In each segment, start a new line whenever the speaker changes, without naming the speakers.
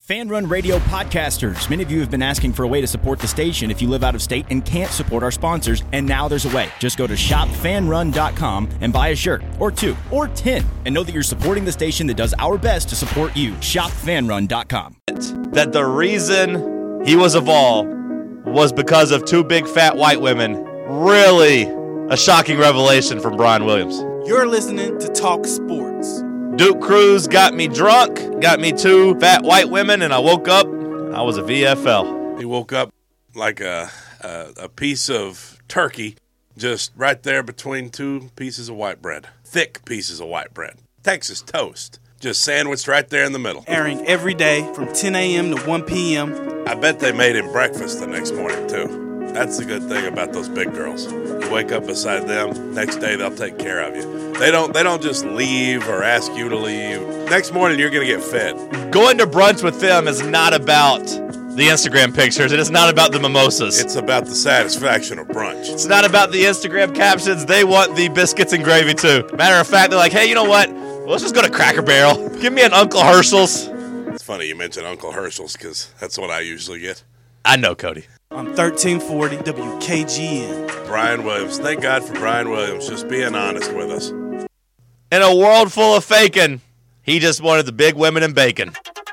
Fan Run Radio podcasters. Many of you have been asking for a way to support the station if you live out of state and can't support our sponsors, and now there's a way. Just go to shopfanrun.com and buy a shirt, or 2, or 10, and know that you're supporting the station that does our best to support you. Shopfanrun.com.
That the reason he was a Vol was because of 2 big fat white women. Really a shocking revelation from Brian Williams.
You're listening to Talk Sports.
Duke Cruz got me drunk, got me 2 fat white women, and I woke up, I was a VFL.
He woke up like a piece of turkey just right there between 2 pieces of white bread. Thick pieces of white bread. Texas toast. Just sandwiched right there in the middle.
Airing every day from 10 a.m. to 1 p.m.
I bet they made him breakfast the next morning, too. That's the good thing about those big girls. You wake up beside them, next day they'll take care of you. They don't just leave or ask you to leave. Next morning you're going to get fed.
Going to brunch with them is not about the Instagram pictures. It is not about the mimosas.
It's about the satisfaction of brunch.
It's not about the Instagram captions. They want the biscuits and gravy too. Matter of fact, they're like, hey, you know what? Well, let's just go to Cracker Barrel. Give me an Uncle Herschel's.
It's funny you mention Uncle Herschel's because that's what I usually get.
I know, Cody.
On 1340 WKGN.
Brian Williams. Thank God for Brian Williams just being honest with us.
In a world full of faking, he just wanted the big women and bacon.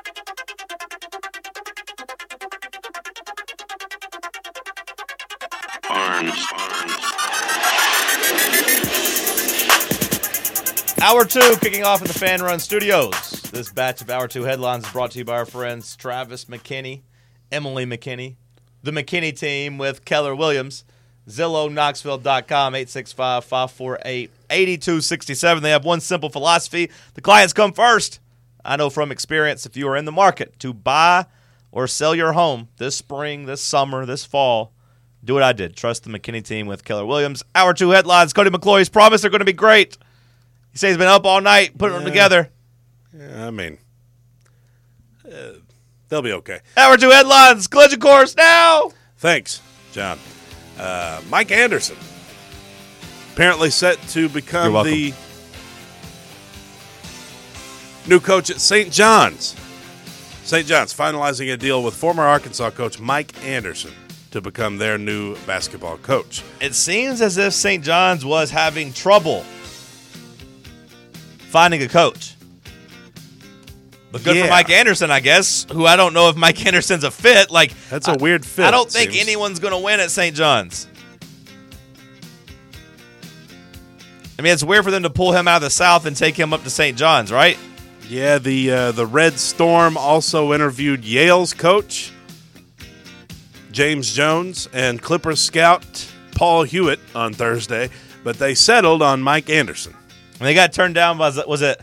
Hour 2 kicking off in the Fan Run Studios. This batch of Hour 2 headlines is brought to you by our friends Travis McKinney, Emily McKinney, the McKinney team with Keller Williams, ZillowKnoxville.com, 865-548-8267. They have one simple philosophy. The clients come first. I know from experience, if you are in the market to buy or sell your home this spring, this summer, this fall, do what I did. Trust the McKinney team with Keller Williams. Hour 2 headlines. Cody McClory's promised they're going to be great. He says he's been up all night putting them together.
Yeah, I mean, they'll be okay.
Hour 2 headlines. Collision course now.
Thanks, John. Mike Anderson, apparently set to become the new coach at St. John's. St. John's finalizing a deal with former Arkansas coach Mike Anderson to become their new basketball coach.
It seems as if St. John's was having trouble finding a coach. But good for Mike Anderson, I guess, who I don't know if Mike Anderson's a fit. Like,
that's a weird fit.
I don't think anyone's going to win at St. John's. I mean, it's weird for them to pull him out of the South and take him up to St. John's, right?
Yeah, the Red Storm also interviewed Yale's coach, James Jones, and Clippers scout Paul Hewitt on Thursday, but they settled on Mike Anderson.
And they got turned down by, was it?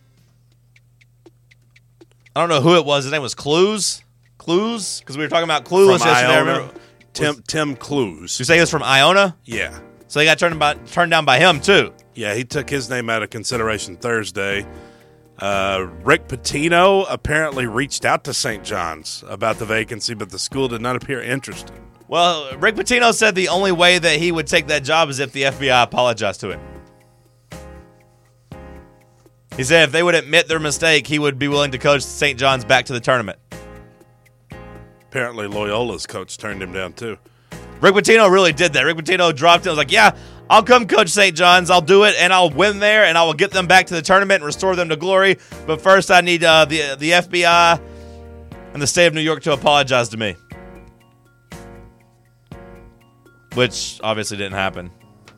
I don't know who it was. His name was Clues? Clues? Because we were talking about Clueless yesterday. I remember.
Tim Clues.
You say he was from Iona?
Yeah.
So they got turned down by him, too.
Yeah, he took his name out of consideration Thursday. Rick Pitino apparently reached out to St. John's about the vacancy, but the school did not appear interested.
Well, Rick Pitino said the only way that he would take that job is if the FBI apologized to him. He said if they would admit their mistake, he would be willing to coach St. John's back to the tournament.
Apparently Loyola's coach turned him down, too.
Rick Pitino really did that. Rick Pitino dropped it. Was like, yeah, I'll come coach St. John's. I'll do it, and I'll win there, and I will get them back to the tournament and restore them to glory. But first I need the FBI and the state of New York to apologize to me. Which obviously didn't happen.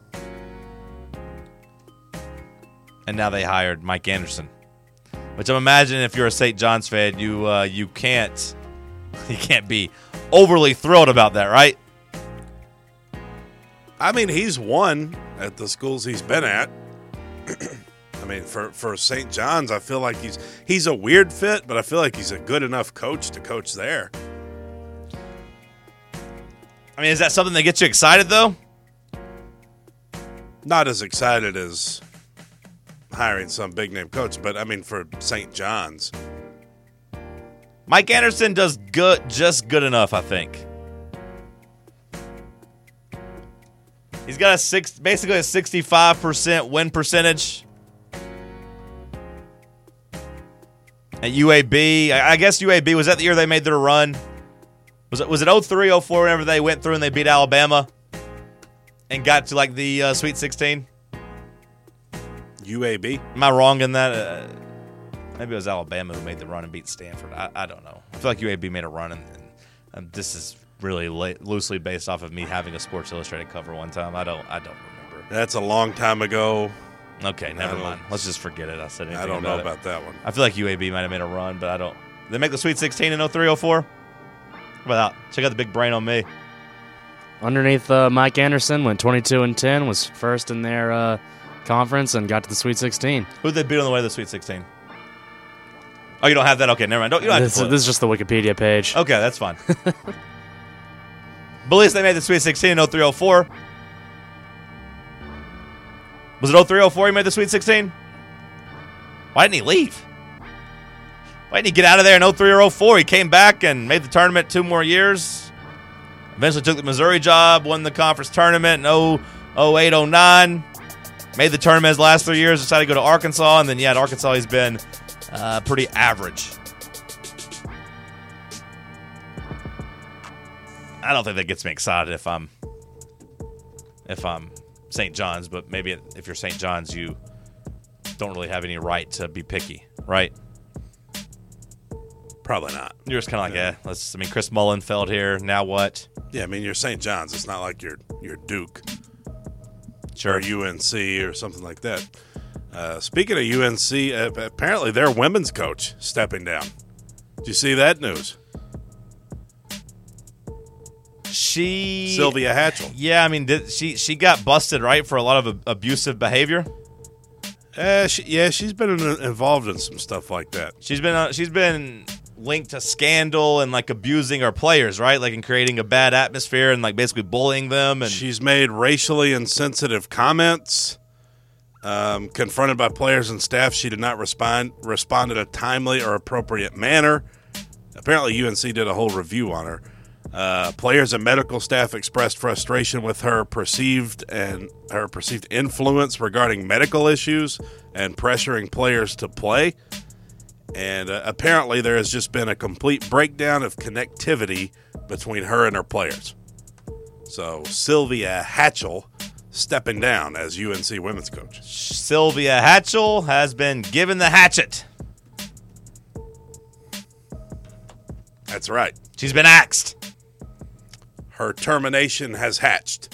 And now they hired Mike Anderson. Which I'm imagining if you're a St. John's fan, you can't be overly thrilled about that, right?
I mean, he's won at the schools he's been at. I mean, for St. John's, I feel like he's a weird fit, but I feel like he's a good enough coach to coach there.
I mean, is that something that gets you excited, though?
Not as excited as hiring some big-name coach, but, I mean, for St. John's.
Mike Anderson does just good enough, I think. He's got basically a 65% win percentage. And At UAB, I guess UAB, was that the year they made their run? Was it 03, 04 whenever they went through and they beat Alabama and got to like the Sweet 16?
UAB?
Am I wrong in that? Maybe it was Alabama who made the run and beat Stanford. I don't know. I feel like UAB made a run, and this is really loosely based off of me having a Sports Illustrated cover one time. I don't remember.
That's a long time ago.
Okay, never mind. Let's just forget it. I said anything
I don't know
about
about that one.
I feel like UAB might have made a run, but I don't. Did they make the Sweet 16 in 03, 04? How about that? Check out the big brain on me.
Underneath Mike Anderson, went 22-10, was first in their conference, and got to the Sweet 16.
Who'd they beat on the way to the Sweet 16? Oh, you don't have that? Okay, never mind. You don't have to
This is just the Wikipedia page.
Okay, that's fine. But at least they made the Sweet 16 in 03, 04. Was it 03, 04 he made the Sweet 16? Why didn't he leave? Why didn't he get out of there in 03 or 04? He came back and made the tournament 2 more years. Eventually took the Missouri job, won the conference tournament in 08, 09. Made the tournament his last 3 years, decided to go to Arkansas. And then, at Arkansas he's been pretty average. I don't think that gets me excited if I'm St. John's, but maybe if you're St. John's, you don't really have any right to be picky, right?
Probably not.
You're just kind of like, Chris Mullen fell here. Now what?
Yeah, I mean, you're St. John's. It's not like you're Duke,
Sure.
or UNC or something like that. Speaking of UNC, apparently their women's coach stepping down. Did you see that news? Sylvia Hatchell.
Yeah, I mean, she got busted, right, for a lot of abusive behavior?
She's been involved in some stuff like that.
She's been linked to scandal and like abusing her players, right? Like in creating a bad atmosphere and like basically bullying them. And
she's made racially insensitive comments. Confronted by players and staff, she did not respond in a timely or appropriate manner. Apparently, UNC did a whole review on her. Players and medical staff expressed frustration with her perceived influence regarding medical issues and pressuring players to play. And apparently there has just been a complete breakdown of connectivity between her and her players. So Sylvia Hatchell stepping down as UNC women's coach.
Sylvia Hatchell has been given the hatchet.
That's right.
She's been axed.
Her termination has hatched.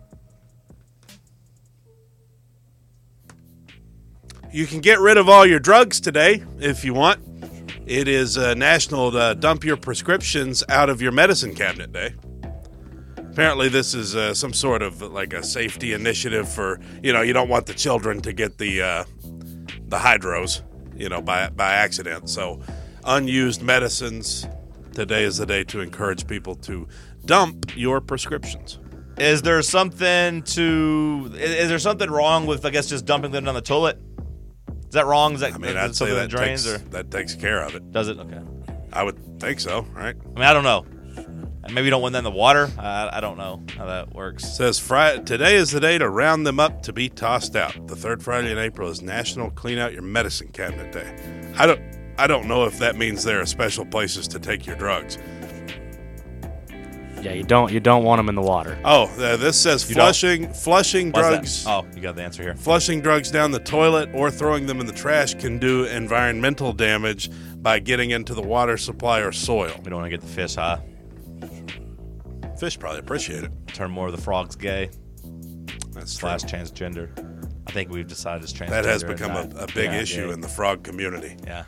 You can get rid of all your drugs today if you want. It is National Dump Your Prescriptions Out of Your Medicine Cabinet Day. Apparently this is some sort of like a safety initiative for, you don't want the children to get the hydros, by accident. So unused medicines, today is the day to encourage people to dump your prescriptions.
Is there something wrong with, I guess, just dumping them down the toilet? Is that wrong? Is that,
I'd say that takes care of it.
Does it? Okay.
I would think so, right?
I don't know. Maybe you don't want that in the water. I don't know how that works.
It says today is the day to round them up to be tossed out. The third Friday in April is National Clean Out Your Medicine Cabinet Day. I don't know if that means there are special places to take your drugs.
Yeah, you don't want them in the water.
Oh, this says flushing drugs.
Oh, you got the answer here.
Flushing drugs down the toilet or throwing them in the trash can do environmental damage by getting into the water supply or soil.
We don't want to get the fish high.
Fish probably appreciate it.
Turn more of the frogs gay.
That's
/
true.
transgender. I think we've decided it's transgender.
That has become a big issue
gay.
in the frog community.
Yeah.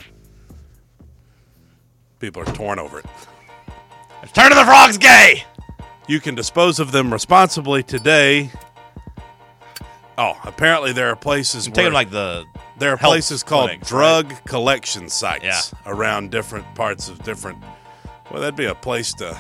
People are torn over it.
Turn the frogs gay!
You can dispose of them responsibly today. Oh, apparently there are places
I'm taking
where there are places called
clinics,
drug collection sites
Yeah.
around different parts of different. Well, that'd be a place to.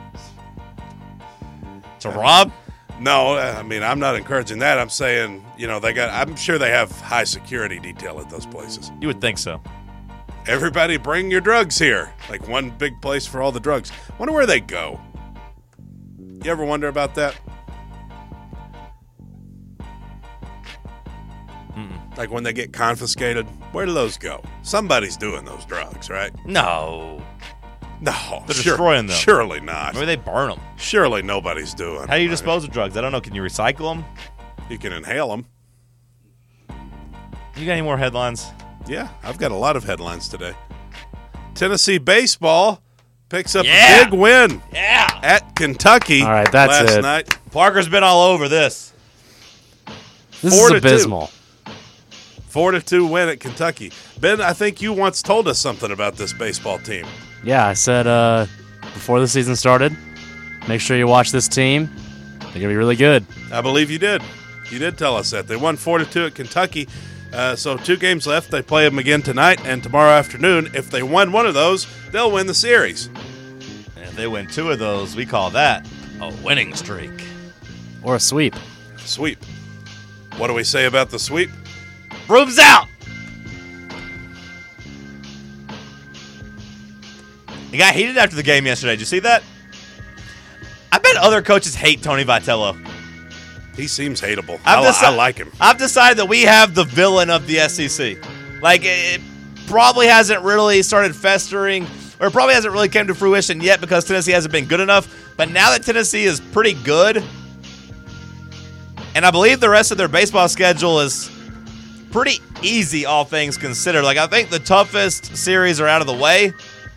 To rob?
No, I'm not encouraging that. I'm saying, I'm sure they have high security detail at those places.
You would think so.
Everybody bring your drugs here. Like one big place for all the drugs. Wonder where they go. You ever wonder about that? Like when they get confiscated, where do those go? Somebody's doing those drugs, right?
No.
No.
They're destroying them.
Surely not.
Maybe they burn them.
Surely nobody's doing
How do you
them,
dispose of drugs? I don't know. Can you recycle them?
right? You can inhale them.
You got any more headlines?
Yeah, I've got a lot of headlines today. Tennessee baseball picks up
Yeah.
a big win
Yeah.
at Kentucky
All right, that's
last
it.
night.
Parker's been all over this.
This is
4-2.
abysmal.
4-2 win at Kentucky. Ben, I think you once told us something about this baseball team.
Yeah, I said before the season started, make sure you watch this team. They're going to be really good.
I believe you did. You did tell us that. They won 4-2 at Kentucky. So 2 games left. They play them again tonight and tomorrow afternoon. If they win one of those, they'll win the series.
And if they win 2 of those, we call that a winning streak.
Or a sweep.
Sweep. What do we say about the sweep?
Broom's out. He got heated after the game yesterday. Did you see that? I bet other coaches hate Tony Vitello.
He seems hateable.
I've
I like him.
I've decided that we have the villain of the SEC. Like, it probably hasn't really started festering, or it probably hasn't really came to fruition yet because Tennessee hasn't been good enough. But now that Tennessee is pretty good, and I believe the rest of their baseball schedule is pretty easy, all things considered. Like, I think the toughest series are out of the way.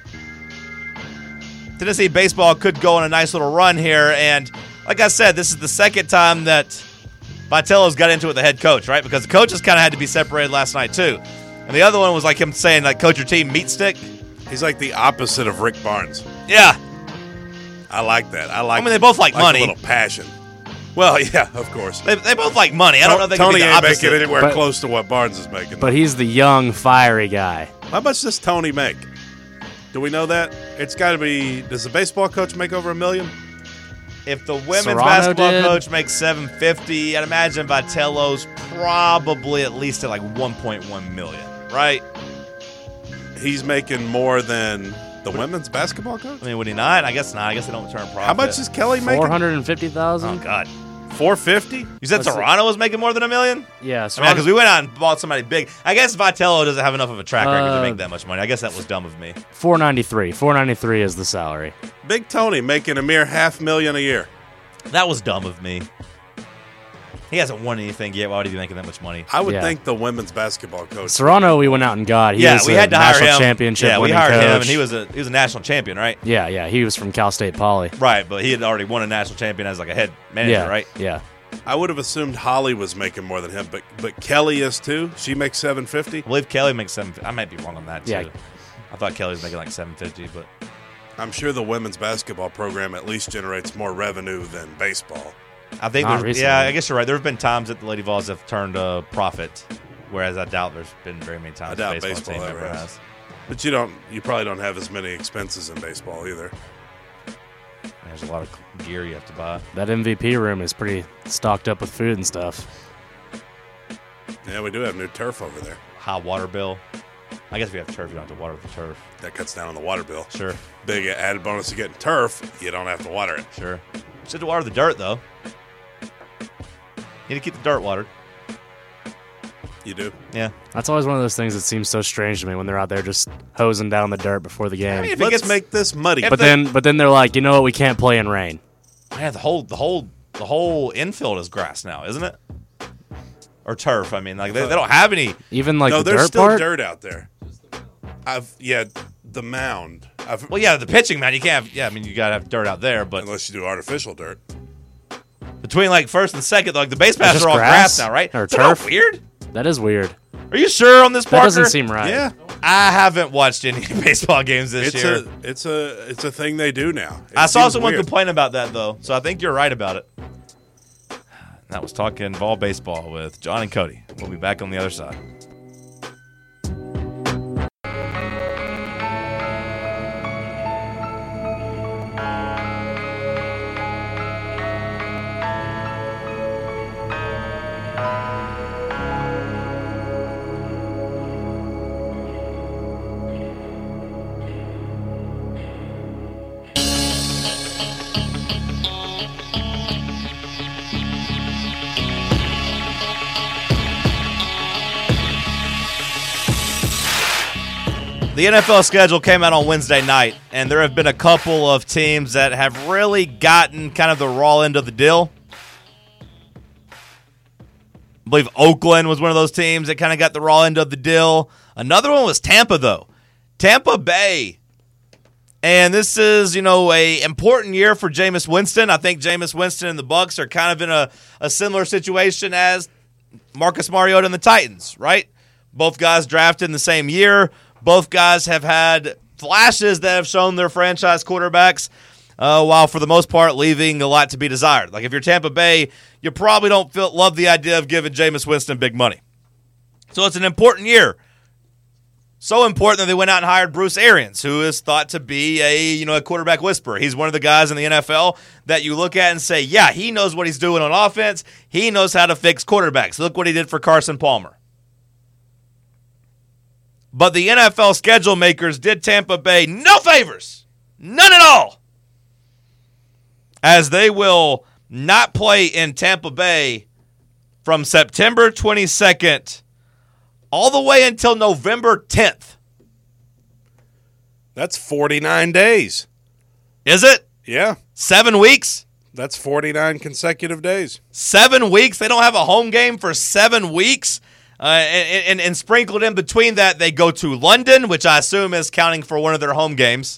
Tennessee baseball could go on a nice little run here, and like I said, this is the second time that Vitello's got into it with the head coach, right? Because the coaches kind of had to be separated last night, too. And the other one was like him saying, like, coach your team, meat stick.
He's like the opposite of Rick Barnes.
Yeah.
I like that.
I mean, they both like money.
A little passion. Well, yeah, of course.
They both like money. I don't know if they can
Tony
be the
ain't
opposite.
making anywhere
But-
close to what Barnes is making.
But he's the young, fiery guy.
How much does Tony make? Do we know that? It's got to be. Does the baseball coach make over $1 million?
If the women's
Serrano
basketball
did.
coach makes $750, I'd imagine Vitello's probably at least at like $1.1 million, right?
He's making more than the women's basketball coach.
I mean, would he not? I guess not. I guess they don't turn profit.
How much is Kelly making?
$450,000.
Oh, God.
$450.
You said
Let's see.
Toronto was making more than $1 million?
Yeah,
I mean, because we went out and bought somebody big. I guess Vitello doesn't have enough of a track record to make that much money. I guess that was dumb of me.
$493 is the salary.
Big Tony making a mere $500,000 a year.
That was dumb of me. He hasn't won anything yet. Why would he be making that much money?
I would
Yeah.
think the women's basketball coach.
Serrano, we went out and got. He was
we
a
had to hire
national
him.
championship
Yeah, we
winning
hired him,
coach.
and he was a national champion, right?
Yeah, he was from Cal State Poly.
Right, but he had already won a national champion as like a head manager,
Yeah,
right?
Yeah.
I would have assumed Holly was making more than him, but Kelly is too. She makes $750.
I believe Kelly makes $750. I might be wrong on that too.
Yeah.
I thought Kelly was making like $750, but
I'm sure the women's basketball program at least generates more revenue than baseball.
I think
Not
there's
recently.
yeah. I guess you're right. There have been times that the Lady Vols have turned a profit, whereas I doubt there's been very many times
I doubt
the baseball
baseball
team
ever
ever
has.
has.
But you probably don't have as many expenses in baseball either.
There's a lot of gear you have to buy.
That MVP room is pretty stocked up with food and stuff.
Yeah, we do have new turf over there.
High water bill. I guess if you have turf, you don't have to water the turf.
That cuts down on the water bill.
Sure,
Big added bonus to getting turf, you don't have to water it.
sure. Just have to water the dirt though. You need to keep the dirt watered.
You do.
Yeah.
That's always one of those things that seems so strange to me when they're out there just hosing down the dirt before the game.
I mean, if it
Let's
gets-
make this muddy.
if
but then they're like, you know what? We can't play in rain.
Man, the whole infield is grass now, isn't it? Or turf. I mean, like they don't have any.
Even like
no,
the
there's
dirt
still
part.
dirt out there. The mound.
Well, yeah, the pitching man. You can't have. Yeah, I mean, you gotta have dirt out there, but
Unless you do artificial dirt.
between like first and second, like the base paths
just
are all
grass?
grass now, right?
Or
Is that not
turf?
weird?
That is weird.
Are you sure on this,
That
Parker?
doesn't seem right.
Yeah,
I haven't watched any baseball games this year.
it's a thing they do now. It
I saw
seems
someone
weird.
complain about that though, so I think you're right about it. That was talking ball baseball with John and Cody. We'll be back on the other side. The NFL schedule came out on Wednesday night, and there have been a couple of teams that have really gotten kind of the raw end of the deal. I believe Oakland was one of those teams that kind of got the raw end of the deal. Another one was Tampa, though. Tampa Bay. And this is, a important year for Jameis Winston. I think Jameis Winston and the Bucs are kind of in a similar situation as Marcus Mariota and the Titans, right? Both guys drafted in the same year. Both guys have had flashes that have shown their franchise quarterbacks, while for the most part leaving a lot to be desired. Like if you're Tampa Bay, you probably don't love the idea of giving Jameis Winston big money. So it's an important year. So important that they went out and hired Bruce Arians, who is thought to be a quarterback whisperer. He's one of the guys in the NFL that you look at and say, yeah, he knows what he's doing on offense. He knows how to fix quarterbacks. Look what he did for Carson Palmer. But the NFL schedule makers did Tampa Bay no favors. None at all. As they will not play in Tampa Bay from September 22nd all the way until November 10th.
That's 49 days.
Is it?
Yeah.
7 weeks?
That's 49 consecutive days.
7 weeks? They don't have a home game for 7 weeks? And sprinkled in between that, they go to London, which I assume is counting for one of their home games.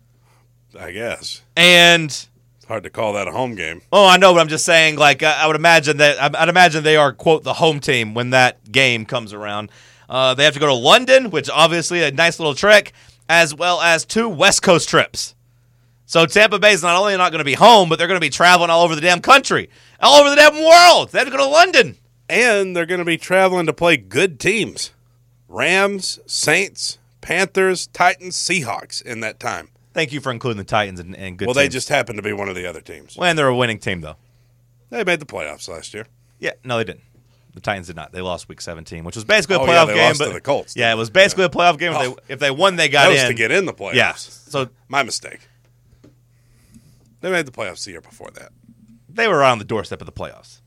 I guess.
And
it's hard to call that a home game.
Oh, I know, but I'm just saying, like, I'd imagine they are, quote, the home team when that game comes around. They have to go to London, which obviously a nice little trek, as well as 2 West Coast trips. So Tampa Bay's not only not going to be home, but they're going to be traveling all over the damn country, all over the damn world. They have to go to London.
And they're going to be traveling to play good teams. Rams, Saints, Panthers, Titans, Seahawks in that time.
Thank you for including the Titans and good teams.
Well, they just happen to be one of the other teams.
Well, and they're a winning team, though.
They made the playoffs last year.
Yeah, no, they didn't. The Titans did not. They lost Week 17, which was basically a playoff
yeah, they
game.
Lost
but
to the Colts.
Yeah, it was basically a playoff game. If they won, they got
that was
in.
to get in the playoffs.
Yeah, so
my mistake. They made the playoffs the year before that.
They were on the doorstep of the playoffs.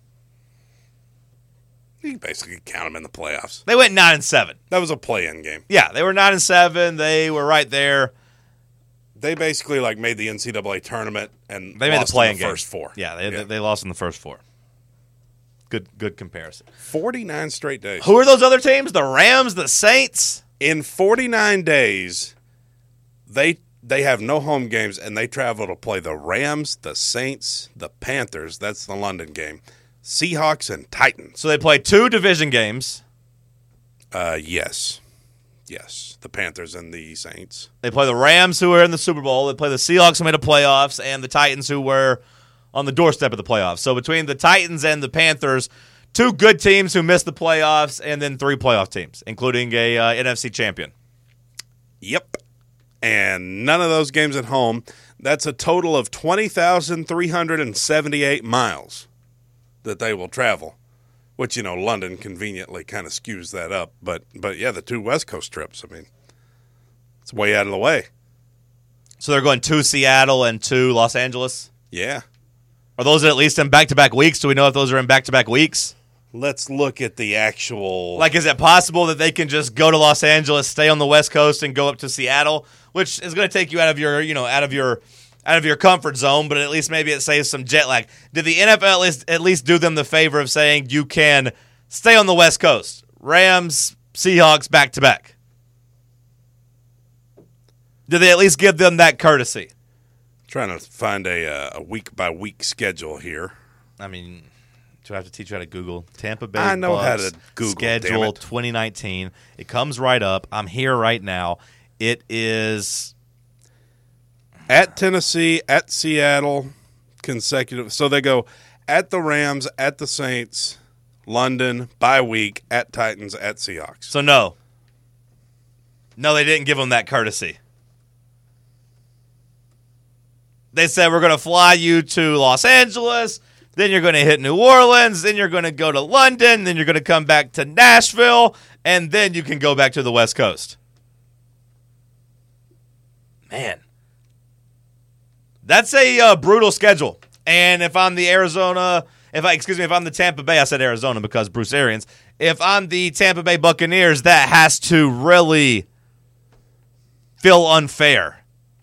You can basically count them in the playoffs.
They went 9-7.
That was a play-in game.
Yeah, they were 9-7. They were right there.
They basically made the NCAA tournament and
they made
lost
the play-in
in the
game.
first 4.
Yeah, they lost in the first 4. Good comparison.
49 straight days.
Who are those other teams? The Rams, the Saints?
In 49 days, they have no home games, and they travel to play the Rams, the Saints, the Panthers. That's the London game. Seahawks and Titans.
So they play 2 division games.
Yes. The Panthers and the Saints.
They play the Rams, who are in the Super Bowl. They play the Seahawks, who made the playoffs, and the Titans, who were on the doorstep of the playoffs. So between the Titans and the Panthers, 2 good teams who missed the playoffs, and then 3 playoff teams, including a NFC champion.
Yep. And none of those games at home. That's a total of 20,378 miles that they will travel, which, London conveniently kind of skews that up. But yeah, the 2 West Coast trips, it's way out of the way.
So they're going to Seattle and to Los Angeles?
Yeah.
Are those at least in back-to-back weeks? Do we know if those are in back-to-back weeks?
Let's look at the actual...
Is it possible that they can just go to Los Angeles, stay on the West Coast, and go up to Seattle, which is going to take you out of your comfort zone, but at least maybe it saves some jet lag. Did the NFL at least do them the favor of saying you can stay on the West Coast? Rams, Seahawks, back-to-back. Did they at least give them that courtesy?
Trying to find a week-by-week schedule here.
Do I have to teach you how to Google Tampa Bay
I know
Bucs
how to Google,
schedule 2019? It comes right up. I'm here right now. It is
at Tennessee, at Seattle, consecutive. So they go at the Rams, at the Saints, London, bye week, at Titans, at Seahawks.
So no, they didn't give them that courtesy. They said, we're going to fly you to Los Angeles, then you're going to hit New Orleans, then you're going to go to London, then you're going to come back to Nashville, and then you can go back to the West Coast. Man. That's a brutal schedule. And if I'm the if I'm the Tampa Bay, I said Arizona because Bruce Arians, if I'm the Tampa Bay Buccaneers, that has to really feel unfair.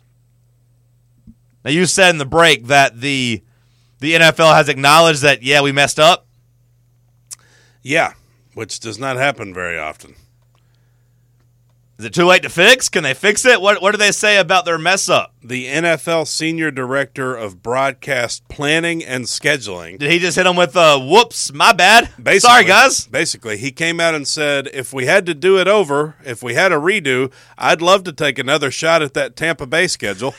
Now, you said in the break that the NFL has acknowledged that, yeah, we messed up.
Yeah, which does not happen very often.
Is it too late to fix? Can they fix it? What do they say about their mess up?
The NFL Senior Director of Broadcast Planning and Scheduling.
Did he just hit them with whoops, my bad?
Basically,
Sorry, guys.
Basically, he came out and said, if we had to do it over, if we had a redo, I'd love to take another shot at that Tampa Bay schedule.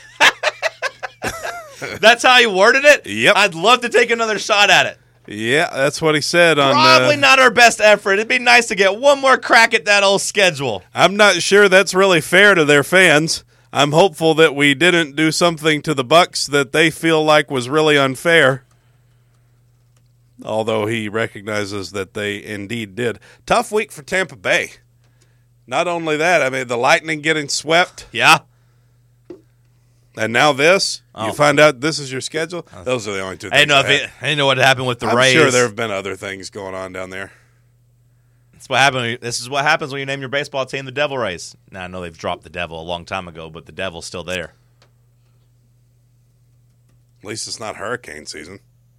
That's how he worded it?
Yep.
I'd love to take another shot at it.
Yeah, that's what he said on.
Probably not our best effort. It'd be nice to get one more crack at that old schedule.
I'm not sure that's really fair to their fans. I'm hopeful that we didn't do something to the Bucs that they feel like was really unfair. Although he recognizes that they indeed did. Tough week for Tampa Bay. Not only that, I mean, the Lightning getting swept.
Yeah.
And now this,
Oh.
you find out this is your schedule. Those are the only two things.
I didn't know what happened with the
I'm
Rays.
sure there have been other things going on down there.
This is what happens when you name your baseball team the Devil Rays. Now, I know they've dropped the Devil a long time ago, but the Devil's still there.
At least it's not hurricane season.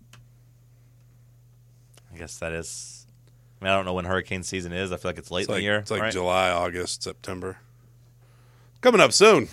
I guess that is. I mean, I don't know when hurricane season is. I feel like it's late in the year.
It's like
right?
July, August, September. Coming up soon.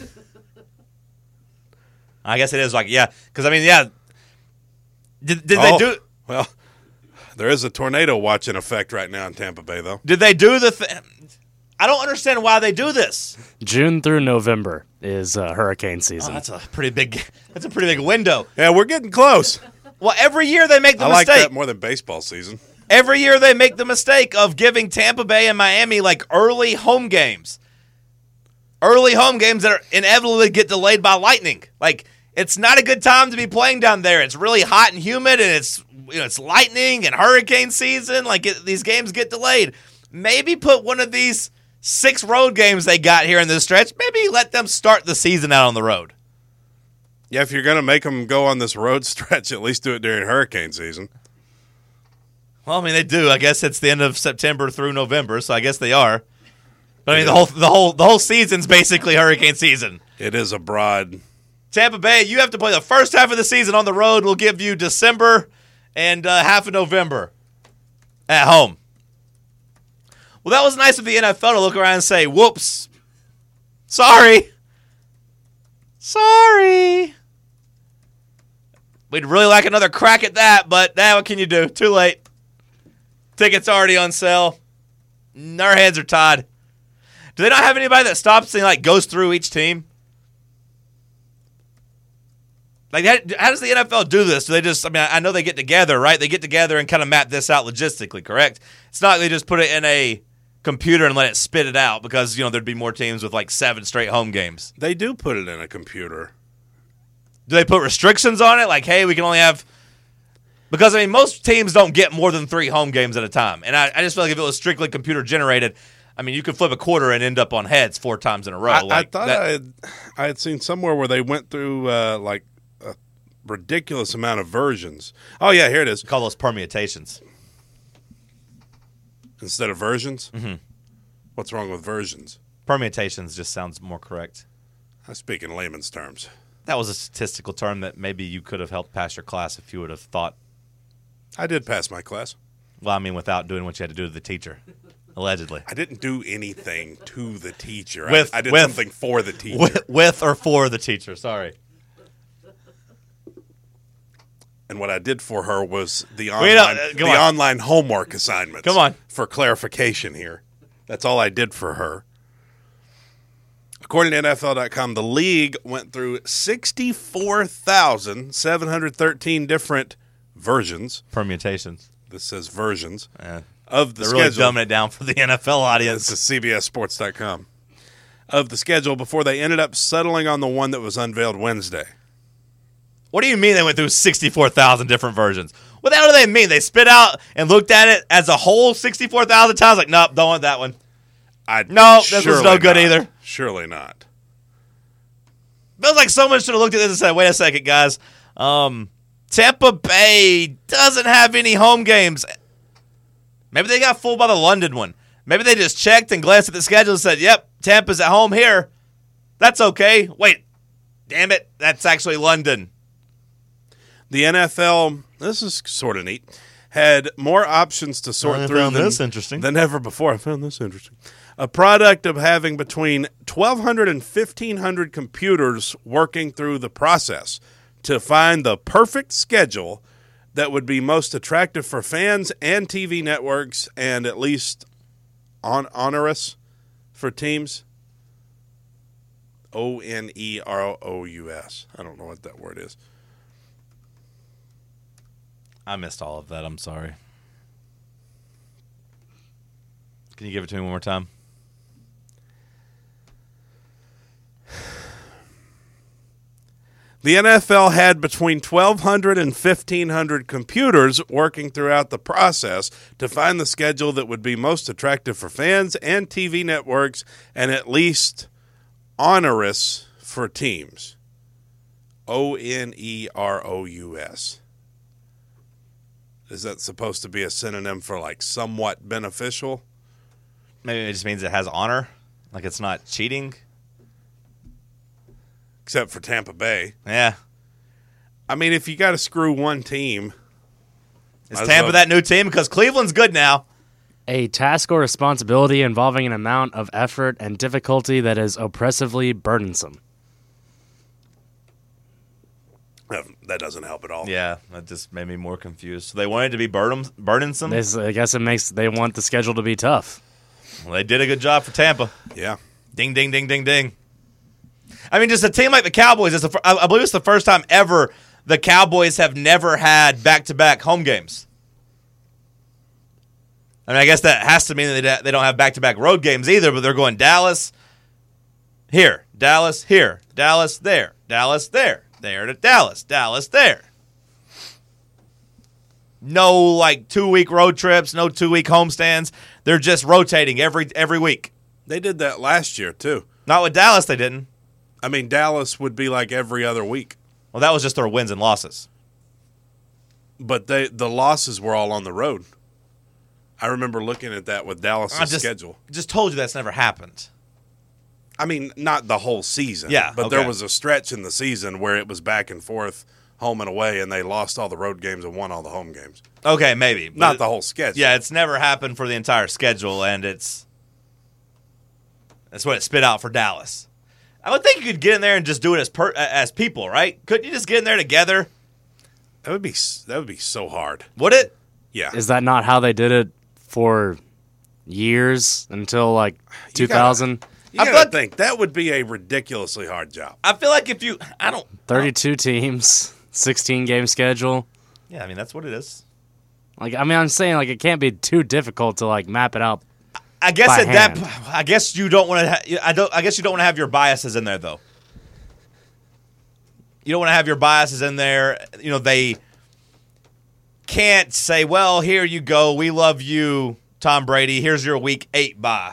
I guess it is like, yeah. Because, I mean, yeah. Did they do.
Well, there is a tornado watch in effect right now in Tampa Bay, though.
Did they do the thing? I don't understand why they do this.
June through November is hurricane season.
That's a pretty big window.
Yeah, we're getting close.
Well, every year they make the
I like
mistake.
that more than baseball season.
Every year they make the mistake of giving Tampa Bay and Miami like early home games. Early home games that are inevitably get delayed by lightning. Like, it's not a good time to be playing down there. It's really hot and humid, and it's lightning and hurricane season. Like, these games get delayed. Maybe put one of these 6 road games they got here in this stretch, maybe let them start the season out on the road.
Yeah, if you're going to make them go on this road stretch, at least do it during hurricane season.
Well, I mean, they do. I guess it's the end of September through November, so I guess they are. But I mean, the whole season's basically hurricane season.
It is a broad.
Tampa Bay, you have to play the first half of the season on the road. We'll give you December and half of November at home. Well, that was nice of the NFL to look around and say, whoops, sorry. We'd really like another crack at that, but what can you do? Too late. Tickets already on sale. Our hands are tied. Do they not have anybody that stops and like goes through each team? Like, how does the NFL do this? Do they just, I mean, I know they get together, right? They get together and kind of map this out logistically, correct? It's not like they just put it in a computer and let it spit it out because, there'd be more teams with like 7 straight home games.
They do put it in a computer.
Do they put restrictions on it? Like, hey, we can only have... Because, I mean, most teams don't get more than 3 home games at a time. And I just feel like if it was strictly computer-generated, I mean, you could flip a quarter and end up on heads 4 times in a row.
I thought I had seen somewhere where they went through, like, a ridiculous amount of versions. Oh, yeah, here it is.
Call those permutations.
Instead of versions?
Mm-hmm.
What's wrong with versions?
Permutations just sounds more correct.
I speak in layman's terms.
That was a statistical term that maybe you could have helped pass your class if you would have thought.
I did pass my class.
Well, I mean, without doing what you had to do to the teacher, allegedly.
I didn't do anything to the teacher.
With-
I did
with-
something for the teacher.
With or for the teacher, sorry.
And what I did for her was the
Wait,
online homework assignments.
Come on.
For clarification here. That's all I did for her. According to NFL.com, the league went through 64,713 different versions.
Permutations.
This says versions
Yeah.
of the
They're really
schedule.
dumbing it down for the NFL audience.
This is CBSSports.com. Of the schedule before they ended up settling on the one that was unveiled Wednesday.
What do you mean they went through 64,000 different versions? What the hell do they mean? They spit out and looked at it as a whole 64,000 times? Like, nope, don't want that one. No, this was no good either.
Surely not.
Feels like someone should have looked at this and said, wait a second, guys. Tampa Bay doesn't have any home games. Maybe they got fooled by the London one. Maybe they just checked and glanced at the schedule and said, yep, Tampa's at home here. That's okay. Wait, damn it, that's actually London.
The NFL, this is sort of neat, had more options to sort through than ever before. I found this interesting. A product of having between 1,200 and 1,500 computers working through the process to find the perfect schedule that would be most attractive for fans and TV networks and at least onerous for teams. Onerous. I don't know what that word is.
I missed all of that. I'm sorry. Can you give it to me one more time?
The NFL had between 1,200 and 1,500 computers working throughout the process to find the schedule that would be most attractive for fans and TV networks and at least onerous for teams. Onerous. Is that supposed to be a synonym for like somewhat beneficial?
Maybe it just means it has honor, like it's not cheating.
Except for Tampa Bay.
Yeah.
I mean, if you got to screw one team.
Is Tampa that new team? Because Cleveland's good now.
A task or responsibility involving an amount of effort and difficulty that is oppressively burdensome.
That doesn't help at all.
Yeah, that just made me more confused. So they wanted to be burdensome?
I guess they want the schedule to be tough.
Well, they did a good job for Tampa.
Yeah.
Ding, ding, ding, ding, ding. I mean, just a team like the Cowboys, I believe it's the first time ever the Cowboys have never had back-to-back home games. I mean, I guess that has to mean that they don't have back-to-back road games either, but they're going Dallas, here, Dallas, here, Dallas, there, Dallas, there, there to Dallas, Dallas, there. No, 2-week road trips, no 2-week homestands. They're just rotating every week.
They did that last year, too.
Not with Dallas, they didn't.
I mean, Dallas would be like every other week.
Well, that was just their wins and losses.
But the losses were all on the road. I remember looking at that with Dallas' schedule.
Just told you that's never happened.
I mean, not the whole season.
Yeah,
but
okay.
There was a stretch in the season where it was back and forth, home and away, and they lost all the road games and won all the home games.
Okay, maybe.
Not the whole schedule.
Yeah, it's never happened for the entire schedule, and that's what it spit out for Dallas. I would think you could get in there and just do it as people, right? Couldn't you just get in there together?
That would be so hard.
Would it?
Yeah.
Is that not how they did it for years until 2000?
You gotta think that would be a ridiculously hard job.
I feel like
32 teams, 16-game schedule.
Yeah, I mean that's what it is.
I'm saying it can't be too difficult to map it out.
I guess
by
at
hand.
that, I guess you don't want to. I guess you don't want to have your biases in there, though. You don't want to have your biases in there. You know, they can't say, "Well, here you go. We love you, Tom Brady. Here's your Week 8 bye.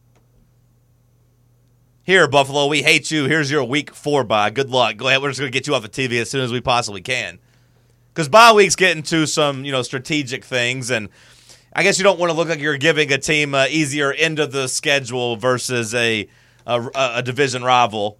Here, Buffalo, we hate you. Here's your Week 4 bye. Good luck. Go ahead. We're just going to get you off the TV as soon as we possibly can." Because bye weeks get into some, strategic things, and I guess you don't want to look like you're giving a team easier end of the schedule versus a division rival.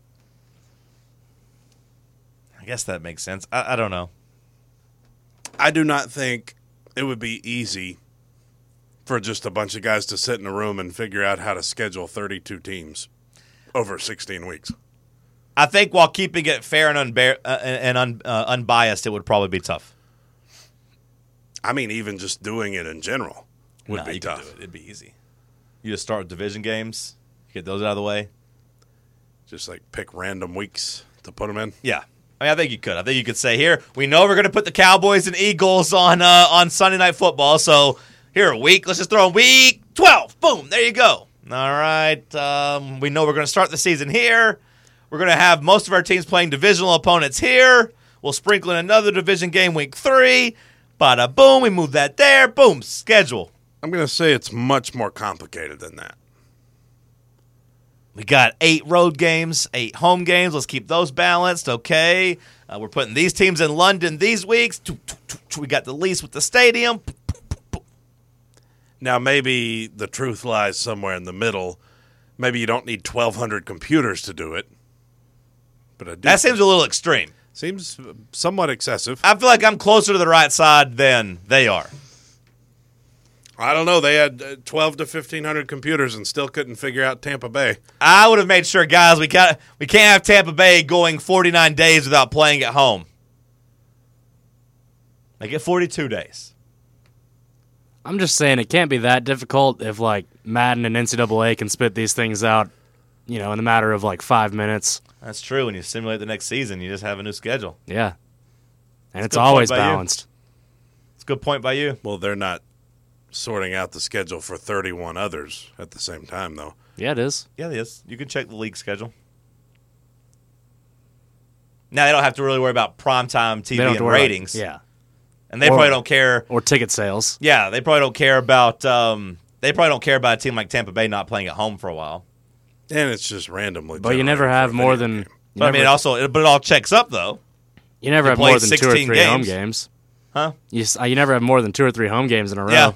I guess that makes sense. I don't know.
I do not think it would be easy for just a bunch of guys to sit in a room and figure out how to schedule 32 teams over 16 weeks.
I think while keeping it fair and unbiased, it would probably be tough.
I mean, even just doing it in general would be tough.
It'd be easy. You just start with division games, get those out of the way.
Just pick random weeks to put them in.
Yeah. I think you could. I think you could say, here, we know we're going to put the Cowboys and Eagles on Sunday Night Football, so here, let's just throw in Week 12. Boom, there you go. All right. We know we're going to start the season here. We're going to have most of our teams playing divisional opponents here. We'll sprinkle in another division game Week 3. Bada boom, we move that there. Boom, schedule.
I'm going to say it's much more complicated than that.
We got 8 road games, 8 home games. Let's keep those balanced, okay? We're putting these teams in London these weeks. We got the lease with the stadium.
Now, maybe the truth lies somewhere in the middle. Maybe you don't need 1,200 computers to do it. But I do
That seems a little extreme.
seems somewhat excessive.
I feel like I'm closer to the right side than they are.
I don't know. They had 12 to 1,500 computers and still couldn't figure out Tampa Bay.
I would have made sure, guys, we can't have Tampa Bay going 49 days without playing at home. They get 42 days.
I'm just saying it can't be that difficult if, like, Madden and NCAA can spit these things out, in a matter of, 5 minutes.
That's true. When you simulate the next season, you just have a new schedule.
Yeah. And it's
a good point
always
by you.
balanced.
It's a good point by you.
Well, they're not sorting out the schedule for 31 others at the same time, though.
Yeah, it is.
Yeah, it is. You can check the league schedule. Now, they don't have to really worry about primetime TV
They don't have
and
to worry about-
ratings.
yeah.
And they probably don't care.
Or ticket sales.
Yeah, they probably don't care about. They probably don't care about a team like Tampa Bay not playing at home for a while.
And it's just randomly.
But you never
generated
have
for a
more
video
than.
game.
But it all checks up though.
You never have
play
more than 2 or
16
3 home
games.
games.
Huh?
You never have more than 2 or 3 home games in a row.
Yeah.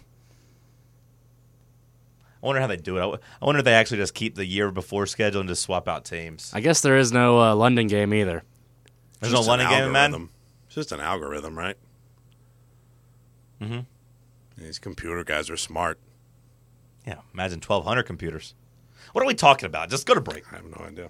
I wonder how they do it. I wonder if they actually just keep the year before schedule and just swap out teams.
I guess there is no London game either.
There's no
Just
London
an
game in Madden?
algorithm. It's just an algorithm, right?
Mm-hmm.
These computer guys are smart.
Yeah, imagine 1,200 computers. What are we talking about? Just go to break.
I have no idea.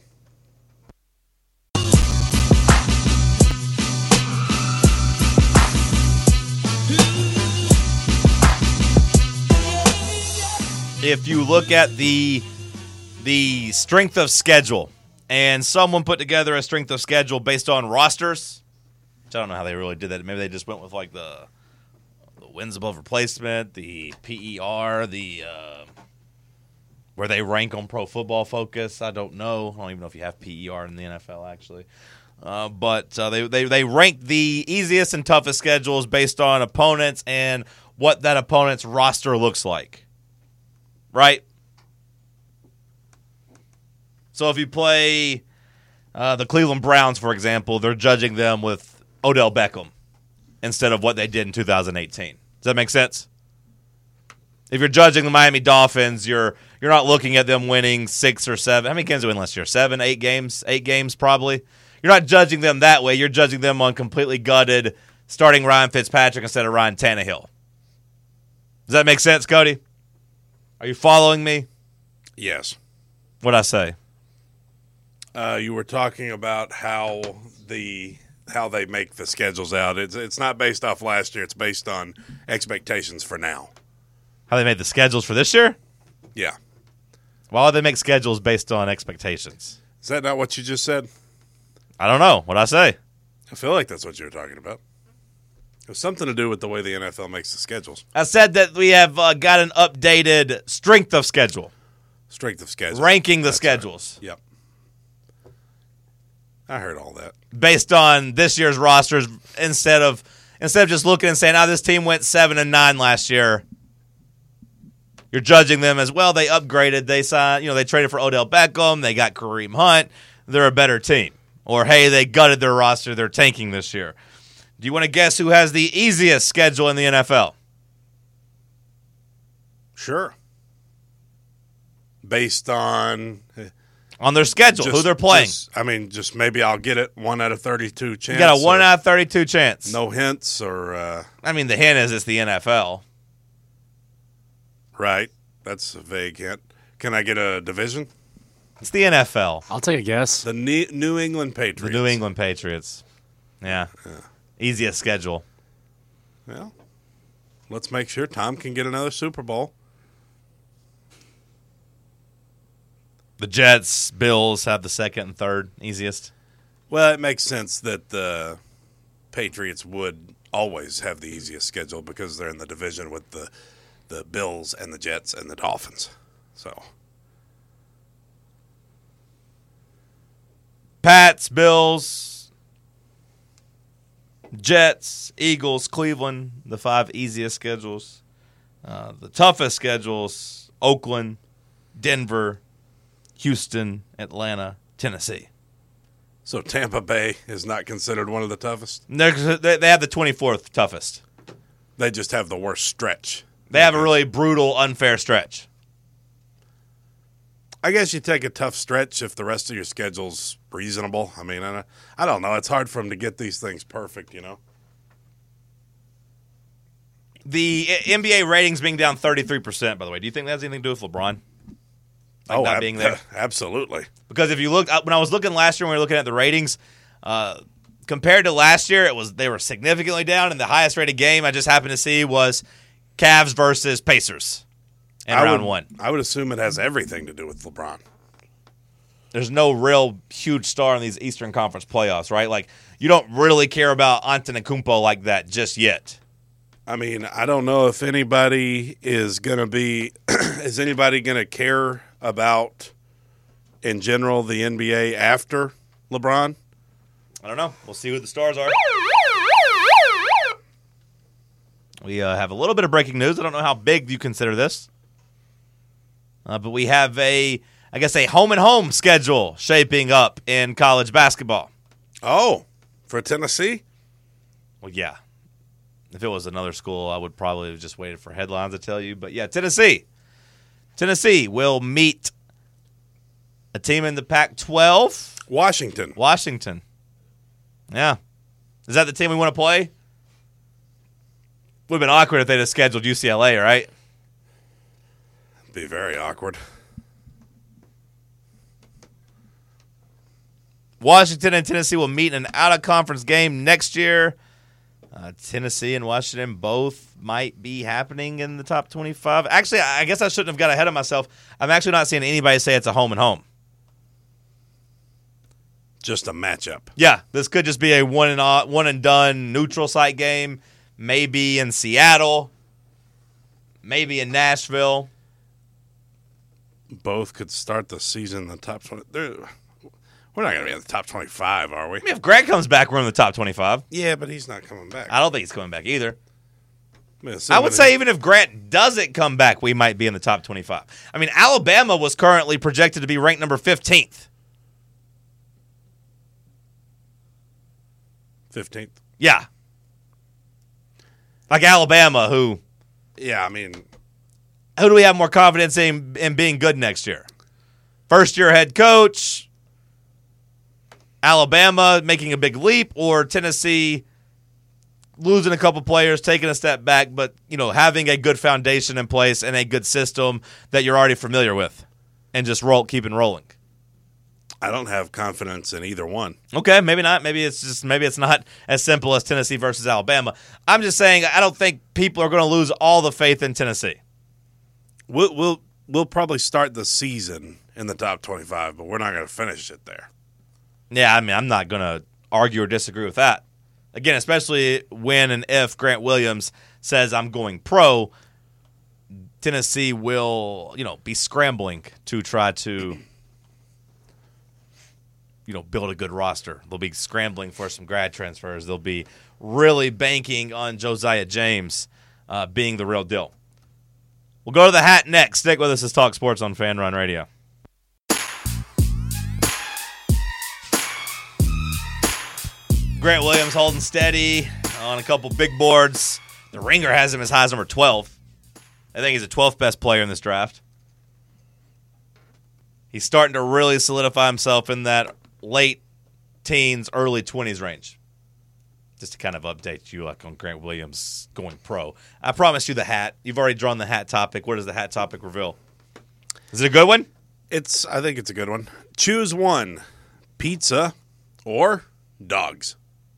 If you look at the strength of schedule, and someone put together a strength of schedule based on rosters, which I don't know how they really did that. Maybe they just went with like the wins above replacement, the PER, the where they rank on Pro Football Focus. I don't know. I don't even know if you have PER in the NFL actually. But they ranked the easiest and toughest schedules based on opponents and what that opponent's roster looks like. Right? So if you play the Cleveland Browns, for example, they're judging them with Odell Beckham instead of what they did in 2018. Does that make sense? If you're judging the Miami Dolphins, you're not looking at them winning 6 or 7. How many games did they win last year? 7, 8 games? 8 games probably. You're not judging them that way. You're judging them on completely gutted starting Ryan Fitzpatrick instead of Ryan Tannehill. Does that make sense, Cody? Are you following me?
Yes.
What'd I say?
You were talking about how they make the schedules out. It's not based off last year. It's based on expectations for now.
How they made the schedules for this year?
Yeah.
Why would they make schedules based on expectations?
Is that not what you just said?
I don't know. What'd I say?
I feel like that's what you were talking about. It was something to do with the way the NFL makes the schedules.
I said that we have got an updated strength of schedule,
Strength of schedule.
ranking the
That's
schedules
right. Yep. I heard all that.
based on this year's rosters instead of just looking and saying, this team went 7-9 last year. You're judging them as, well, they upgraded, they signed, they traded for Odell Beckham, they got Kareem Hunt, they're a better team. Or, hey, they gutted their roster, they're tanking this year. Do you want to guess who has the easiest schedule in the NFL?
Sure. Based on
On their schedule, who they're playing.
Just maybe I'll get it 1 out of 32 chance.
You got a 1
or
out of 32 chance.
No hints or
The hint is it's the NFL.
right. That's a vague hint. Can I get a division?
It's the NFL.
I'll take a guess.
The New England
The
Patriots.
New England Patriots. Yeah. Easiest schedule.
Well, let's make sure Tom can get another Super Bowl.
The Jets, Bills have the second and third easiest.
Well, it makes sense that the Patriots would always have the easiest schedule because they're in the division with the Bills and the Jets and the Dolphins. So,
Pats, Bills, Jets, Eagles, Cleveland, the 5 easiest schedules. The toughest schedules, Oakland, Denver, Houston, Atlanta, Tennessee.
so Tampa Bay is not considered one of the toughest.
They have the 24th toughest.
They just have the worst stretch.
They have a really brutal, unfair stretch.
I guess you take a tough stretch if the rest of your schedule's reasonable. I mean, I don't know. It's hard for him to get these things perfect, you know.
The NBA ratings being down 33%, by the way. Do you think that has anything to do with LeBron? Not being there?
Absolutely.
Because if you look, when I was looking last year, when we were looking at the ratings, compared to last year, they were significantly down, and the highest rated game I just happened to see was Cavs versus Pacers in round one.
I would assume it has everything to do with LeBron.
There's no real huge star in these Eastern Conference playoffs, right? Like, you don't really care about Antetokounmpo like that just yet.
I mean, I don't know if anybody is going to be – is anybody going to care about, in general, the NBA after LeBron?
I don't know. We'll see who the stars are. We have a little bit of breaking news. I don't know how big you consider this. But we have a home-and-home schedule shaping up in college basketball.
Oh, for Tennessee?
Well, yeah. If it was another school, I would probably have just waited for headlines to tell you. But, yeah, Tennessee. Tennessee will meet a team in the Pac-12. Washington. Yeah. Is that the team we want to play? Would have been awkward if they'd have scheduled UCLA, right?
Be very awkward.
Washington and Tennessee will meet in an out-of-conference game next year. Tennessee and Washington both might be happening in the top 25. Actually, I guess I shouldn't have got ahead of myself. I'm actually not seeing anybody say it's a home-and-home.
Just a matchup.
Yeah, this could just be a one-and-done neutral site game. Maybe in Seattle. Maybe in Nashville.
Both could start the season in the top 20. We're not going to be in the top 25, are we?
I mean, if Grant comes back, we're in the top 25.
Yeah, but he's not coming back.
I don't think he's coming back either.
I
would say even if Grant doesn't come back, we might be in the top 25. I mean, Alabama was currently projected to be ranked number 15th.
15th?
Yeah. Like Alabama, who...
Yeah, I mean...
Who do we have more confidence in being good next year? First-year head coach... Alabama making a big leap, or Tennessee losing a couple players, taking a step back, but having a good foundation in place and a good system that you're already familiar with, and just keeping rolling.
I don't have confidence in either one.
Okay, maybe not. Maybe it's not as simple as Tennessee versus Alabama. I'm just saying I don't think people are going to lose all the faith in Tennessee.
We'll probably start the season in the top 25, but we're not going to finish it there.
Yeah, I mean, I'm not going to argue or disagree with that. Again, especially when and if Grant Williams says I'm going pro, Tennessee will, be scrambling to try to, build a good roster. They'll be scrambling for some grad transfers. They'll be really banking on Josiah James being the real deal. We'll go to the hat next. Stick with us as Talk Sports on Fan Run Radio. Grant Williams holding steady on a couple big boards. The Ringer has him as high as number 12. I think he's the 12th best player in this draft. He's starting to really solidify himself in that late teens, early 20s range. Just to kind of update you on Grant Williams going pro. I promised you the hat. You've already drawn the hat topic. What does the hat topic reveal? Is it a good one?
I think it's a good one. Choose one. Pizza or dogs.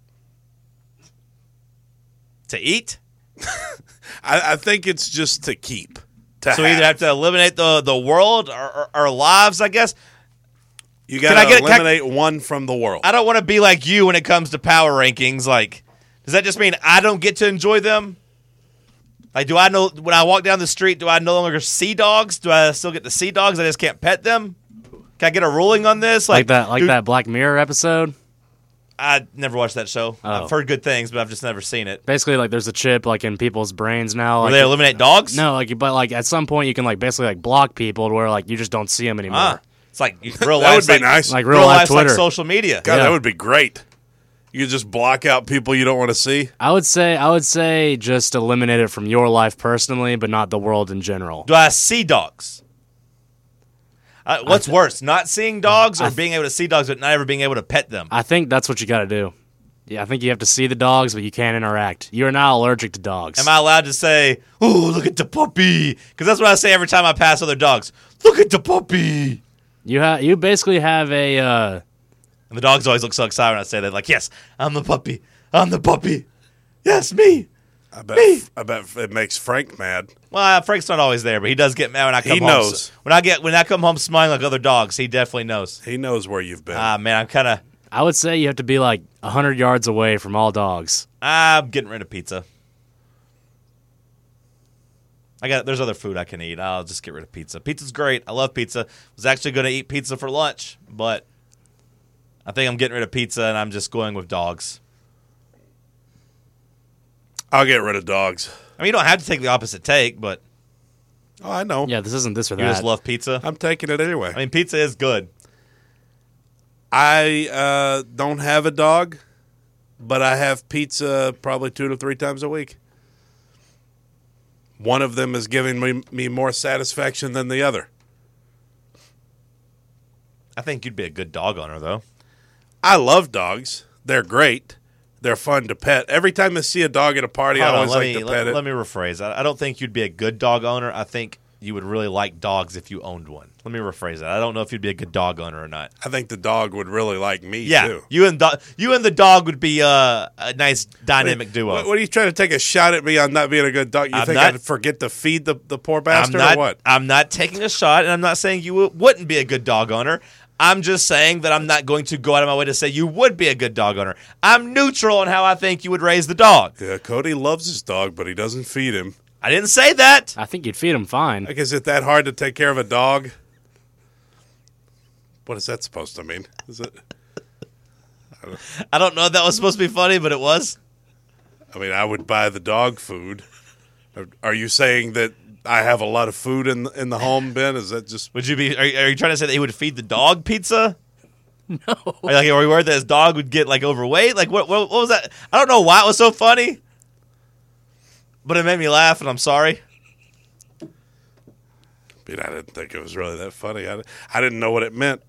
To eat?
I think it's just to keep.
So we either have to eliminate the world or our lives, I guess.
You got to eliminate one from the world.
I don't want to be like you when it comes to power rankings. Like, does that just mean I don't get to enjoy them? Like, do I know when I walk down the street, do I no longer see dogs? Do I still get to see dogs? I just can't pet them? Can I get a ruling on this?
Like that Black Mirror episode?
I never watched that show.
Oh.
I've heard good things, but I've just never seen it.
Basically, like there's a chip like in people's brains now.
Where
like,
they eliminate dogs?
No, but at some point you can basically block people to where you just don't see them anymore.
It's like real life.
That would be nice.
Like real life Twitter,
like social media.
God, that would be great. You could just block out people you don't want to see.
I would say just eliminate it from your life personally, but not the world in general.
Do I see dogs? What's worse, not seeing dogs or being able to see dogs but not ever being able to pet them?
I think that's what you got to do. Yeah, I think you have to see the dogs, but you can't interact. You're not allergic to dogs.
Am I allowed to say, "Oh, look at the puppy"? Because that's what I say every time I pass other dogs. Look at the puppy.
You basically have a.
And the dogs always look so excited when I say that. Like, yes, I'm the puppy. I'm the puppy. Yes, me.
I bet it makes Frank mad.
Well, Frank's not always there, but he does get mad when I come
He
home.
knows.
When I come home smiling like other dogs, he definitely knows.
He knows where you've been.
Man, I'm kind of.
I would say you have to be like 100 yards away from all dogs.
I'm getting rid of pizza. There's other food I can eat. I'll just get rid of pizza. Pizza's great. I love pizza. Was actually going to eat pizza for lunch, but I think I'm getting rid of pizza and I'm just going with dogs.
I'll get rid of dogs.
I mean, you don't have to take the opposite take, but
Oh, I know.
Yeah, this isn't this or
you
that.
just love pizza.
I'm taking it anyway.
I mean, pizza is good.
I don't have a dog, but I have pizza probably 2 to 3 times a week. One of them is giving me more satisfaction than the other.
I think you'd be a good dog owner, though.
I love dogs. They're great. They're fun to pet. Every time I see a dog at a party, I always like to pet it.
Let me rephrase. I don't think you'd be a good dog owner. I think you would really like dogs if you owned one. Let me rephrase that. I don't know if you'd be a good dog owner or not.
I think the dog would really like me,
Yeah,
too.
you and the dog would be a nice dynamic duo.
What are you trying to take a shot at me on not being a good dog? You think I'd forget to feed the poor bastard or what?
I'm not taking a shot, and I'm not saying you wouldn't be a good dog owner. I'm just saying that I'm not going to go out of my way to say you would be a good dog owner. I'm neutral on how I think you would raise the dog.
Yeah, Cody loves his dog, but he doesn't feed him.
I didn't say that.
I think you'd feed them fine.
Like, is it that hard to take care of a dog? What is that supposed to mean? Is it?
I don't know if that was supposed to be funny, but it was.
I mean, I would buy the dog food. Are you saying that I have a lot of food in the home, Ben? Is that just?
Would you be? Are you trying to say that he would feed the dog pizza?
No.
Are you worried that his dog would get like overweight? Like what was that? I don't know why it was so funny, but it made me laugh, and I'm sorry.
I mean, I didn't think it was really that funny. I didn't know what it meant.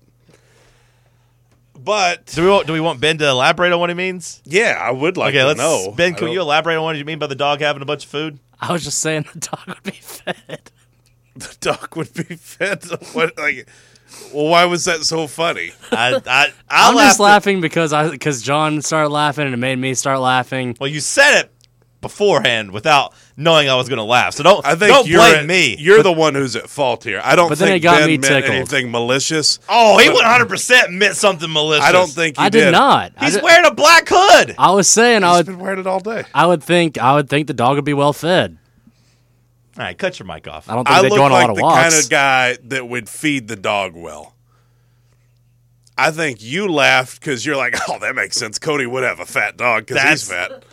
But
Do we want Ben to elaborate on what he means?
yeah, I would like to know.
Ben, can you elaborate on what you mean by the dog having a bunch of food?
I was just saying the dog would be fed.
The dog would be fed. What, like, well, why was that so funny?
I'm
I'm just laughing because John started laughing and it made me start laughing.
Well, you said it beforehand without knowing I was going to laugh, so don't
You're
blame me.
You're the one who's at fault here. I don't
But then
think
it got
Ben
me
meant
tickled.
anything malicious.
Oh, he 100% meant something malicious.
I don't think he
I did not.
He's wearing a black hood.
I was saying
He's been wearing it all day.
I would think the dog would be well fed.
All right, cut your mic off.
I don't think
I
they
look
go on a
like
lot of
the
walks.
kind of guy that would feed the dog well. I think you laughed because you're like, oh, that makes sense. Cody would have a fat dog because he's fat.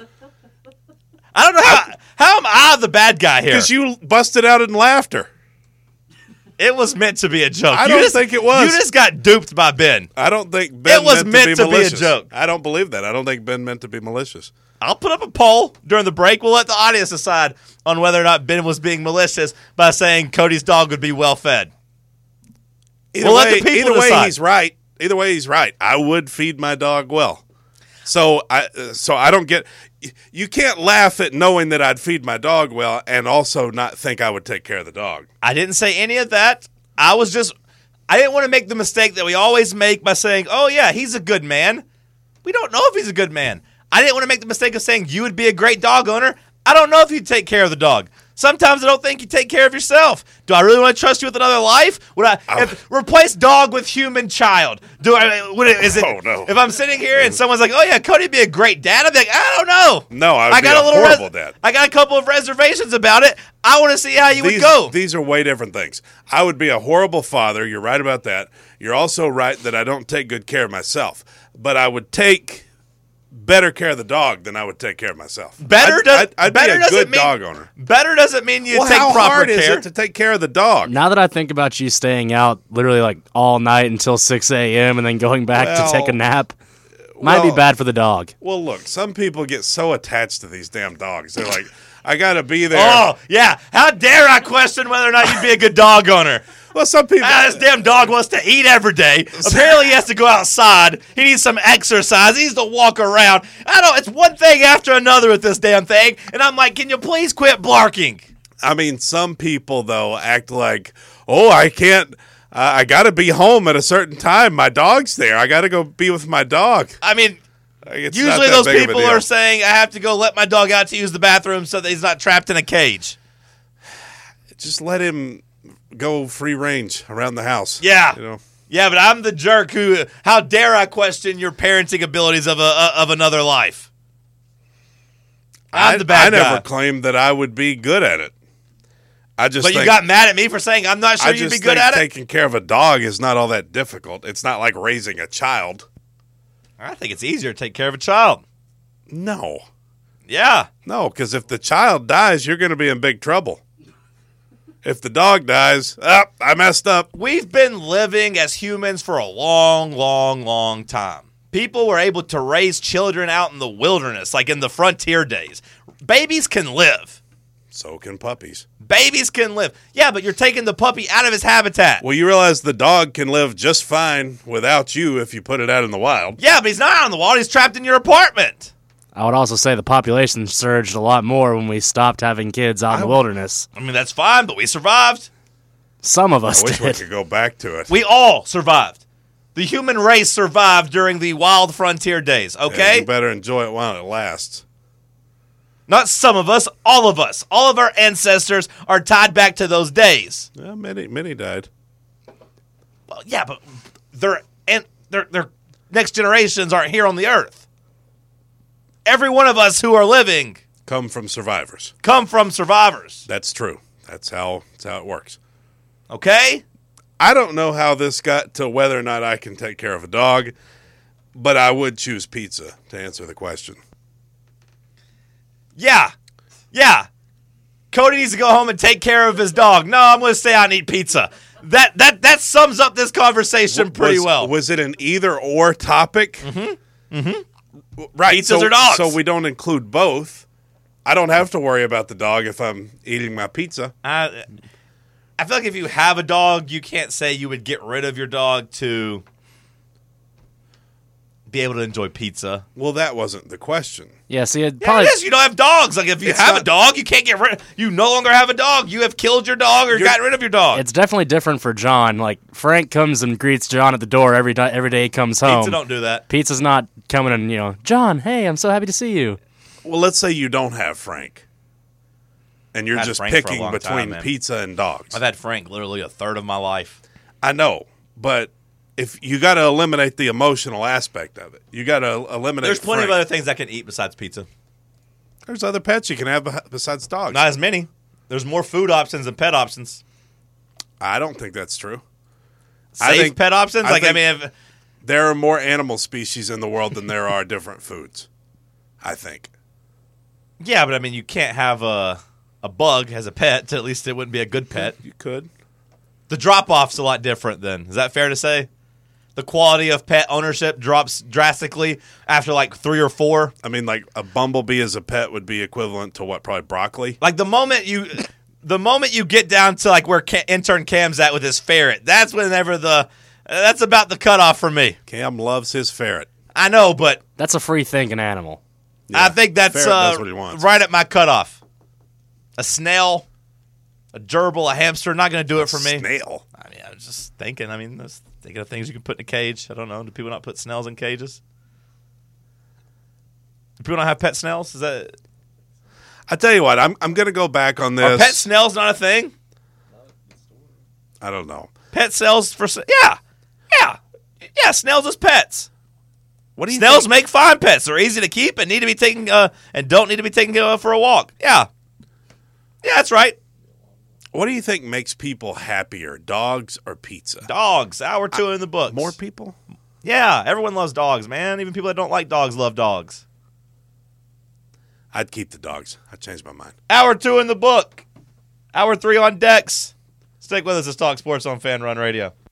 I don't know how am I the bad guy here?
Because you busted out in laughter.
It was meant to be a joke.
I don't think it was.
You just got duped by Ben.
I don't think Ben
It was meant to be a
malicious.
joke.
I don't believe that. I don't think Ben meant to be malicious.
I'll put up a poll during the break. We'll let the audience decide on whether or not Ben was being malicious by saying Cody's dog would be well fed.
Either
We'll
way,
let the people
either way
decide.
he's right. Either way, he's right. I would feed my dog well. So I don't get. You can't laugh at knowing that I'd feed my dog well and also not think I would take care of the dog.
I didn't say any of that. I didn't want to make the mistake that we always make by saying, oh, yeah, he's a good man. We don't know if he's a good man. I didn't want to make the mistake of saying you would be a great dog owner. I don't know if you'd take care of the dog. Sometimes I don't think you take care of yourself. Do I really want to trust you with another life? Would I replace dog with human child? Oh no! If I'm sitting here and someone's like, "Oh yeah, Cody'd be a great dad," I'd be like, "I don't know."
No, I would be a horrible dad.
I got a couple of reservations about it. I want to see how you would go.
These are way different things. I would be a horrible father. You're right about that. You're also right that I don't take good care of myself. But I would take better care of the dog than I would take care of myself. I'd be a good dog owner.
Better doesn't mean you take
how
proper
hard
care.
is it to take care of the dog?
Now that I think about you staying out literally like all night until 6 a.m. and then going back to take a nap. Might be
Well-
bad for the dog.
Well, look, some people get so attached to these damn dogs. They're like, I got to be there.
Oh, yeah. How dare I question whether or not you'd be a good dog owner?
Well, some people.
This damn dog wants to eat every day. Apparently, he has to go outside. He needs some exercise. He needs to walk around. It's one thing after another with this damn thing. And I'm like, can you please quit barking?
I mean, some people, though, act like, oh, I can't. I got to be home at a certain time. My dog's there. I got to go be with my dog.
I mean,
Like, it's not
usually
that
those
big of a
people
deal.
are saying, I have to go let my dog out to use the bathroom so that he's not trapped in a cage.
Just let him go free range around the house.
Yeah.
You know.
Yeah, but I'm the jerk who, how dare I question your parenting abilities of another life? I'm the bad
I
guy.
never claimed that I would be good at it. I just
But you
think,
got mad at me for saying I'm not sure
I
you'd
just
be good
think
at it?
taking care of a dog is not all that difficult. It's not like raising a child.
I think it's easier to take care of a child.
No.
Yeah.
No, because if the child dies, you're going to be in big trouble. If the dog dies, I messed up.
We've been living as humans for a long, long, long time. People were able to raise children out in the wilderness, like in the frontier days. Babies can live.
So can puppies.
Babies can live. Yeah, but you're taking the puppy out of his habitat.
Well, you realize the dog can live just fine without you if you put it out in the wild.
Yeah, but he's not out in the wild. He's trapped in your apartment.
I would also say the population surged a lot more when we stopped having kids out in the wilderness.
I mean, that's fine, but we survived.
Some of
I
us
wish we
did.
could go back to it.
We all survived. The human race survived during the wild frontier days,
Yeah,
okay?
you better enjoy it while it lasts.
Not some of us, all of us. All of our ancestors are tied back to those days.
Yeah, many died.
Well, yeah, but their next generations aren't here on the earth. Every one of us who are living
Come from survivors.
come from survivors,
That's true. That's how it works.
okay?
I don't know how this got to whether or not I can take care of a dog, but I would choose pizza to answer the question.
Yeah. Cody needs to go home and take care of his dog. No, I'm going to stay out and eat pizza. That sums up this conversation pretty well.
Was it an either or topic? Mm-hmm. Right.
Pizzas or dogs?
So we don't include both. I don't have to worry about the dog if I'm eating my pizza.
I feel like if you have a dog, you can't say you would get rid of your dog to be able to enjoy pizza.
Well, that wasn't the question.
Yeah, see, it
Yeah,
probably
it is. You don't have dogs. Like if you
It's
have a
not-
dog, you can't get rid. You no longer have a dog. You have killed your dog or gotten rid of your dog.
it's definitely different for John. Like Frank comes and greets John at the door every day he comes home.
Pizza don't do that.
Pizza's not coming and John, hey, I'm so happy to see you.
Well, let's say you don't have Frank, and you're
Had
just
Frank for a
picking
long
between
time, man.
pizza and dogs.
I've had Frank literally a third of my life.
I know, but if you got to eliminate the emotional aspect of it, you got to eliminate.
There's plenty of
Frank.
other things I can eat besides pizza.
There's other pets you can have besides dogs.
Not as many. There's more food options than pet options.
I don't think that's true.
Safe pet options?
I
Like, I
think-
mean,
There are more animal species in the world than there are different foods. I think.
yeah, but I mean, you can't have a bug as a pet. At least it wouldn't be a good pet.
You could.
The drop-off's a lot different then. Is that fair to say? The quality of pet ownership drops drastically after like 3 or 4.
I mean, like a bumblebee as a pet would be equivalent to what? Probably broccoli.
Like the moment you get down to like where intern Cam's at with his ferret, that's that's about the cutoff for me.
Cam loves his ferret.
I know, but
That's a free thinking animal.
I think that's
ferret does what he wants.
right at my cutoff. A snail, a gerbil, a hamster, not going to do it for me.
Snail.
I mean, I was just thinking. I mean, just thinking of things you can put in a cage. I don't know. Do people not put snails in cages? Do people not have pet snails? Is that
I tell you what, I'm going to go back on
are
this.
pet snails not a thing?
I don't know.
Pet snails for yeah. Snails as pets.
What do you
Snails
think?
make fine pets. They're easy to keep and need to be taken and don't need to be taken for a walk. Yeah, that's right.
What do you think makes people happier, dogs or pizza?
Dogs. Hour 2 in the books.
More people?
Yeah, everyone loves dogs, man. Even people that don't like dogs love dogs.
I'd keep the dogs. I changed my mind.
Hour 2 in the book. Hour 3 on decks. Stick with us. Let's talk sports on Fan Run Radio.